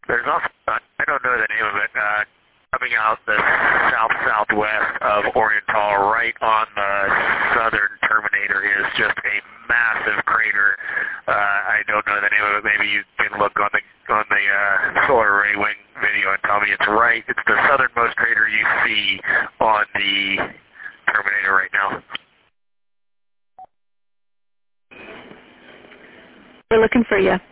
There's also, I don't know the name of it, coming out the south-southwest of Oriental, right on the southern terminator, is just a massive crater. I don't know the name of it. Maybe you can look on the solar array wing video and tell me it's right. It's the southernmost crater you see on the terminator right now. We're looking for you.